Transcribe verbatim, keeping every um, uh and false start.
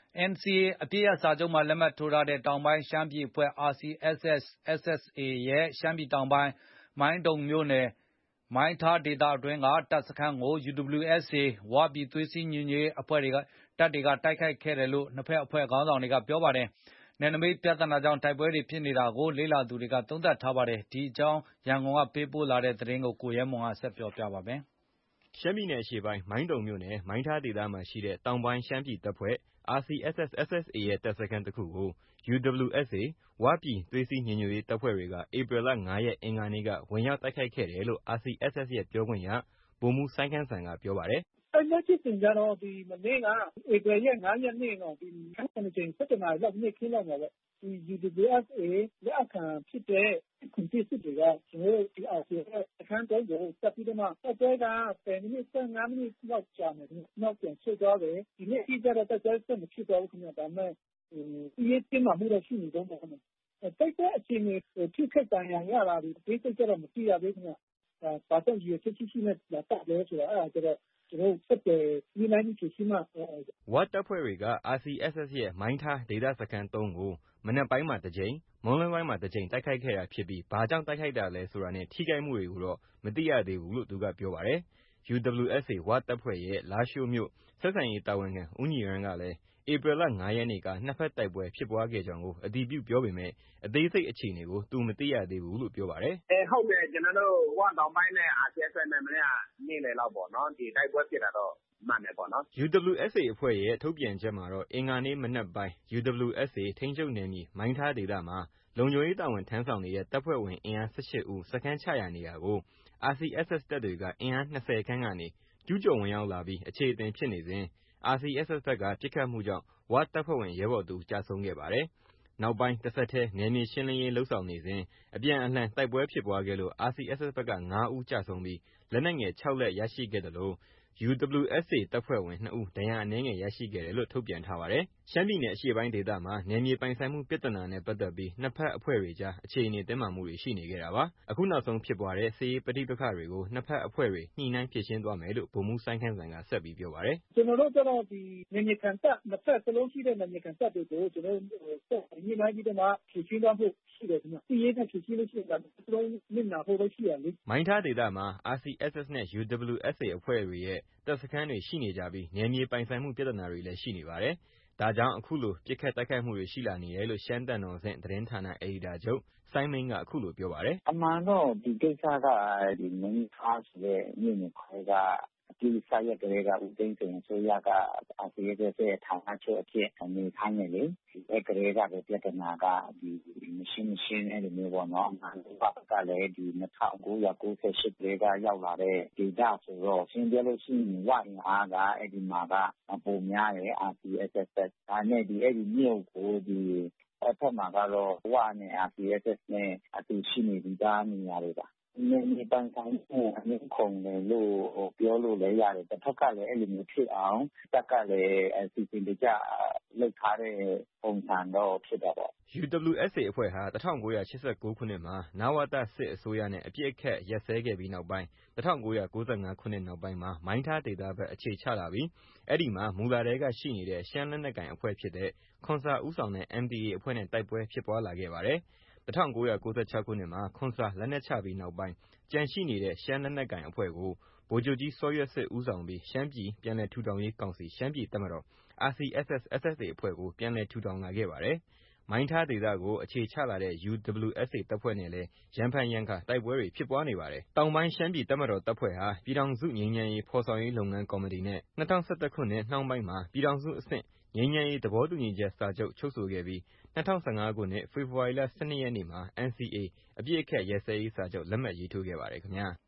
N C A အပြည့်အစာချုပ်မှာလက်မှတ်ထိုးထားတဲ့တောင်ပိုင်းရှမ်းပြည်အဖွဲ့ R C S S S S A ရဲ့ရှမ်းပြည်တောင်ပိုင်းမိုင်းတုံမြို့နယ်မိုင်းထားဒေသအတွင်းကတပ်စခန်းကို U W S A ဝပြည်သွေးစည်းညီညွတ်ရေးအဖွဲ့တွေကတပ်တွေကတိုက်ခိုက်ခဲ့တယ်လို့နှစ်ဖက်အဖွဲ့ခေါင်းဆောင်တွေကပြောပါတယ်။နယ်နိမိတ်ပြဿနာကြောင့်တိုက်ပွဲတွေဖြစ်နေတာကိုလေ့လာသူတွေကသုံးသပ်ထားပါတယ်။ဒီအကြောင်းရန်ကုန်ကပေးပို့လာတဲ့သတင်းကိုကိုရဲမွန်ကဆက်ပြောပြပါမယ်။ရှမ်းပြည်နယ်အရှေ့ပိုင်းမိုင်းတုံမြို့နယ်မိုင်းထားဒေသမှာရှိတဲ့တောင်ပိုင်းရှမ်းပြည်တပ်ဖွဲ့ R C S S S S A ရဲ့တပ်စခန်းတစ်ခုကို U W S A ဝပြည်သွေးစည်းညီညွတ်ရေးတပ်ဖွဲ့တွေက ဧပြီလ ၅ ရက်အင်္ဂါနေ့ကဝင်ရောက်တိုက်ခိုက်ခဲ့တယ်လို့ R C S S ရဲ့ပြောခွင့်ရဗိုလ်မှူးစိုင်းခမ်းစံကပြောပါတယ်။တိုက်ပွဲဖြစ်စဉ်ကတော့ဒီမနေ့ကဧပြီရက်၅ရက်နေ့တော့ဒီ၇ကြိမ်၁၁နာရီလောက်နေ့ခင်းလောက်မှာပဲဒီ U W S A လက်အောက်ခံဖြစ်တဲ့ခုစစ်စစ်တွေကကျွန်တော်တို့ဒီ R C S S အခန်းတိုင်းကိုတက်ပြီးတော့မှတိုက်ပွဲကဆယ်မိနစ်၁၅မိနစ်လောက်ကြာမယ်နောက်ပြန်ဆွတ်သွားတယ်ဒီနေ့အကြတော့တိုက်ပွဲဆက်မဖြစ်တော့ဘူးခင်ဗျာဒါပေမဲ့ဒီရေးတင်းမှာမှုတော့ရှိနေတော့မယ်ခင်ဗျာတိုက်ပွဲအခြေအနေဖြစ်ခဲ့တန်ရရတာဒီဒေသကျတော့မသိရသေးဘူးခင်ဗျာဘာတော့ရဖြစ်ရှိနေလာတက်လဲဆိုတာအဲ့ဒါကျတော့ကျွန်တော်ဆက်တယ်ဒီနိုင်ဒီရှိမှဝတ်တပ်ဖွဲ့တွေက R C S S ရဲ့မိုင်းထားဒေသစခန်းသုံးကိုမနက်ပိုင်းမှာတစ်ကြိမ်မွန်းလွဲပိုင်းမှာတစ်ကြိမ်တိုက်ခိုက်ခဲ့တာဖြစ်ပြီးဘာကြောင့်တိုက်ခိုက်တာလဲဆိုတာနဲ့ထိခိုက်မှုတွေကိုတော့မသိရသေးဘူးလို့သူကပြောပါတယ်။ U W S A ဝတပ်ဖွဲ့ရဲ့လားရှိုးမြို့ဆက်ဆံရေးတာဝန်ခံဦးညီရန်းကလည်းဧပြီလ ၅ ရက်နေ့ကနှစ်ဖက်တိုက်ပွဲဖြစ်ပွားခဲ့ကြောင်းကိုအတည်ပြုပြောပေမဲ့အသေးစိတ်အခြေအနေကိုသူမသိရသေးဘူးလို့ပြောပါတယ်။အဲဟုတ်တယ်ကျွန်တော်တို့ဝတောင်ပိုင်းနဲ့ R C S S နဲ့မနေ့ကနေ့လယ်လောက်ပေါ့နော်ဒီတိုက်ပွဲဖြစ်တာတော့မှန်တယ်ပေါ့နော်။ U W S A အဖွဲ့ရဲ့ထုတ်ပြန်ချက်မှာတော့အင်္ဂါနေ့မနက်ပိုင်း U W S A ထိန်းချုပ်နယ်မြေမိုင်းထားဒေသမှာလုံခြုံရေးတာဝန်ထမ်းဆောင်နေတဲ့တပ်ဖွဲ့ဝင်အင်အား၁၈ဦးစခန်းချရာနေရာကို R C S S တပ်တွေကအင်အား၂၀ခန့်ကနေကျူးကျော်ဝင်ရောက်လာပြီးအခြေအတင်ဖြစ်နေစဉ် R C S S ဘက်ကပစ်ခတ်မှုကြောင့်ဝတပ်ဖွဲ့ဝင်ရဲဘော်တဦးကျဆုံးခဲ့ပါတယ်။နောက်ပိုင်းတဆက်တည်းနယ်မြေရှင်းလင်းရေးလုပ်ဆောင်နေစဉ်အပြန်အလှန်တိုက်ပွဲဖြစ်ပွားခဲ့လို့ R C S S ဘက်က၅ဦးကျဆုံးပြီးလက်နက်ငယ်၆လက်ရရှိခဲ့သလိုU W S A တပ်ဖွဲ့ဝင်၂ဦးဒဏ်ရာအနည်းငယ်ရရှိခဲ့တယ်လို့ထုတ်ပြန်ထားပါတယ်။ရှမ်းပြည်နယ်အရှေ့ပိုင်းဒေသမှာနယ်မြေပိုင်ဆိုင်မှုပြဿနာနဲ့ပတ်သက်ပြီးနှစ်ဖက်အဖွဲ့တွေကြားအခြေအနေတင်းမာမှုတွေရှိနေခဲ့တာပါ။အခုနောက်ဆုံးဖြစ်ပွားတဲ့စစ်ရေးပဋိပက္ခတွေကိုနှစ်ဖက်အဖွဲ့တွေညှိနှိုင်းဖြေရှင်းသွားမယ်လို့ဗိုလ်မှူးစိုင်းခမ်းစံကဆက်ပြီးပြောပါတယ်။ကျွန်တော်တို့ကတော့ဒီနယ်မြေခံတပ်နှစ်ဖက်စလုံးရှိတဲ့နယ်မြေခံတပ်တွေကိုကျွန်တော်တို့ဆက်ညှိနှိုင်းပြီးတော့မှဖြေရှင်းသွားဖို့ရှိတယ်ခင်ဗျ။စစ်ရေးနဲ့ဖြေရှင်းလို့ရှိရင်ဒါစလုံးမျက်နှာဖို့ပဲရှိရလေ။မိုင်းထားဒေသမှာ R C S S နဲ့ U W S A အဖွဲ့တွေရဲ့တပ်စခန်းတွေရှိနေကြပြီးနယ်မြေပိုင်ဆိုင်မှုပြဿနာတွေလည်းရှိနေပါတယ်။ဒါကြောင့်အခုလိုပစ်ခတ်တိုက်ခိုက်မှုတွေရှိလာနေတယ်လို့ရှမ်းတန်တော်ဆင့်သတင်းဌာနအယ်ဒီတာချုပ်စိုင်းမိန်းကအခုလိုပြောပါတယ်။အမှန်တော့ဒီကိစ္စကဒီမင်းသားဆိုတဲ့မြို့နယ်ခွဲကအပြည့်စရက်ကလေးကဦးသိန်းစိန်အစိုးရက R C S S ရဲ့ဌာနချုပ်အဖြစ်အနေခိုင်းတယ်လေ။အဲကလေးကပဲပြဿနာကဒီမရှိမရှိအဲ့လိုမျိုးပေါ့နော်။အမှန်တော့ကလည်းဒီ၂၉၉၈ကလေးကရောက်လာတဲ့ဒေသဆိုတော့ရှင်းပြလို့ရှိရင်ဝအင်အားကအဲ့ဒီမှာကပုံများတယ် R C S S ဒါနဲ့ဒီအဲ့ဒီမြို့ကိုဒီအဲ့ဖက်မှာကတော့ဝနဲ့ R C S S နဲ့အတူရှိနေပြီးသားနေရာတွေပါနေနေပန်းဆိုင်ကိုအမြင့်ခုံတယ်လို့ပြောလို့လည်းရတယ်တစ်ဖက်ကလည်းအဲ့လိုမျိုးဖြစ်အောင်တက်ကလည်းအစီအစဉ်တကျလောက်ထားတဲ့ပုံစံတော့ဖြစ်တာပေါ့ U W S A အဖွဲ့ဟာ၁၉၈၉ခုနှစ်မှာနဝတစစ်အစိုးရနဲ့အပြစ်အခတ်ရပ်စဲခဲ့ပြီးနောက်ပိုင်း၁၉၉၅ခုနှစ်နောက်ပိုင်းမှာမိုင်းထားဒေသဘက်အခြေချလာပြီးအဲ့ဒီမှာမူလတည်းကရှိနေတဲ့ရှမ်းလက်နက်ကိုင်အဖွဲ့ဖြစ်တဲ့ခွန်ဆာဦးဆောင်တဲ့ N D A အဖွဲ့နဲ့တိုက်ပွဲဖြစ်ပွားလာခဲ့ပါတယ်။၁၉၉၆ခုနှစ်မှာခွန်ဆာလက်နက်ချပြီးနောက်ပိုင်းကျန်ရှိနေတဲ့ရှမ်းလက်နက်ကိုင်အဖွဲ့ကိုဗိုလ်ချုပ်ကြီးစောရွက်စစ်ဦးဆောင်ပြီးရှမ်းပြည်ပြန်လည်ထူထောင်ရေးကောင်စီရှမ်းပြည်တပ်မတော် R C S S S S A အဖွဲ့ကိုပြန်လည်ထူထောင်လာခဲ့ပါတယ်။မိုင်းထားဒေသကိုအခြေချလာတဲ့ U W S A တပ်ဖွဲ့နဲ့လည်းရံဖန်ရံခါတိုက်ပွဲတွေဖြစ်ပွားနေပါတယ်။တောင်ပိုင်းရှမ်းပြည်တပ်မတော်တပ်ဖွဲ့ဟာပြည်ထောင်စုငြိမ်းချမ်းရေးဖော်ဆောင်ရေးလုပ်ငန်းကော်မတီနဲ့၂၀၁၁ခုနှစ်နှောင်းပိုင်းမှာပြည်ထောင်စုအဆင့်ငြိမ်းချမ်းရေးသဘောတူညီချက်စာချုပ်ချုပ်ဆိုခဲ့ပြီး၂၀၁၅ခုနှစ်ဖေဖော်ဝါရီလ၁၂ရက်နေ့မှာ N C A အပြည့်အခက်ရပ်စဲရေးစာချုပ်လက်မှတ်ရေးထိုးခဲ့ပါတယ်ခင်ဗျာ။